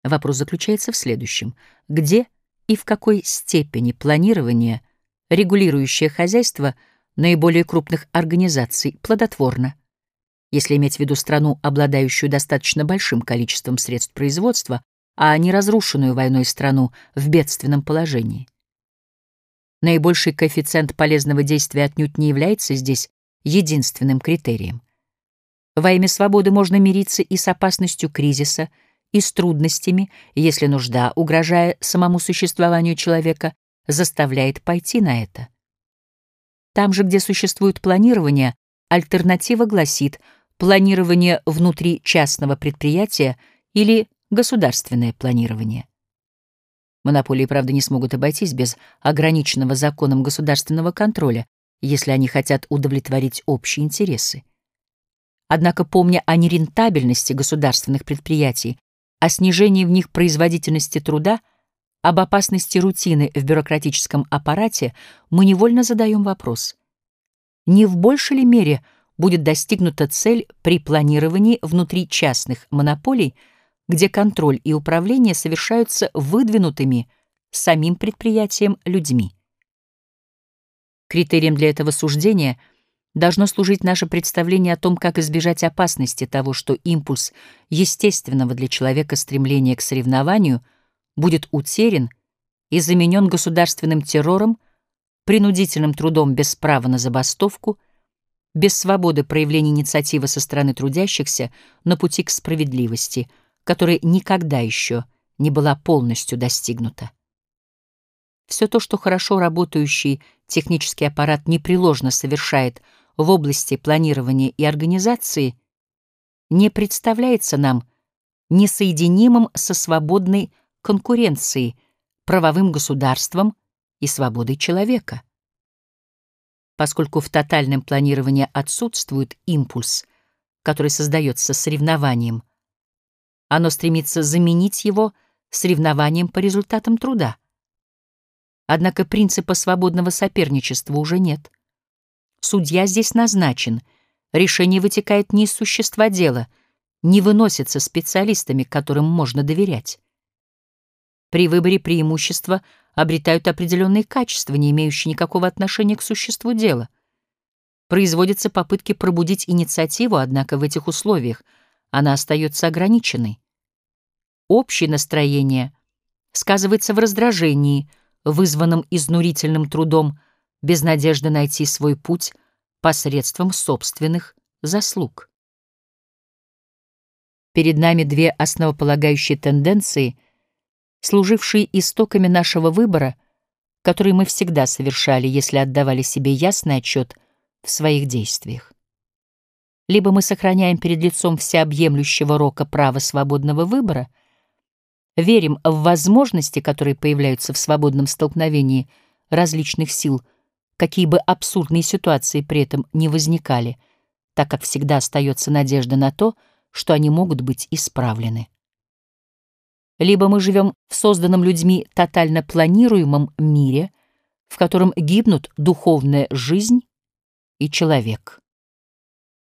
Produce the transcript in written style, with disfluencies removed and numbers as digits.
Вопрос заключается в следующем: где и в какой степени планирование, регулирующее хозяйство наиболее крупных организаций, плодотворно? Если иметь в виду страну, обладающую достаточно большим количеством средств производства, а не разрушенную войной страну в бедственном положении. Наибольший коэффициент полезного действия отнюдь не является здесь единственным критерием. Во имя свободы можно мириться и с опасностью кризиса, и с трудностями, если нужда, угрожая самому существованию человека, заставляет пойти на это. Там же, где существует планирование, альтернатива гласит планирование внутри частного предприятия или государственное планирование. Монополии, правда, не смогут обойтись без ограниченного законом государственного контроля, если они хотят удовлетворить общие интересы. Однако, помня о нерентабельности государственных предприятий, о снижении в них производительности труда, об опасности рутины в бюрократическом аппарате, мы невольно задаем вопрос: не в большей ли мере будет достигнута цель при планировании внутри частных монополий, где контроль и управление совершаются выдвинутыми самим предприятием людьми? Критерием для этого суждения должно служить наше представление о том, как избежать опасности того, что импульс естественного для человека стремления к соревнованию будет утерян и заменен государственным террором, принудительным трудом без права на забастовку, без свободы проявления инициативы со стороны трудящихся на пути к справедливости, которая никогда еще не была полностью достигнута. Все то, что хорошо работающий технический аппарат непреложно совершает в области планирования и организации, не представляется нам несоединимым со свободной конкуренцией, правовым государством и свободой человека. Поскольку в тотальном планировании отсутствует импульс, который создается соревнованием, оно стремится заменить его соревнованием по результатам труда. Однако принципа свободного соперничества уже нет. Судья здесь назначен, решение вытекает не из существа дела, не выносится специалистами, которым можно доверять. При выборе преимущества обретают определенные качества, не имеющие никакого отношения к существу дела. Производятся попытки пробудить инициативу, однако в этих условиях она остается ограниченной. Общее настроение сказывается в раздражении, вызванном изнурительным трудом, без надежды найти свой путь посредством собственных заслуг. Перед нами две основополагающие тенденции, служившие истоками нашего выбора, который мы всегда совершали, если отдавали себе ясный отчет в своих действиях. Либо мы сохраняем перед лицом всеобъемлющего рока право свободного выбора, верим в возможности, которые появляются в свободном столкновении различных сил, какие бы абсурдные ситуации при этом не возникали, так как всегда остается надежда на то, что они могут быть исправлены. Либо мы живем в созданном людьми тотально планируемом мире, в котором гибнут духовная жизнь и человек.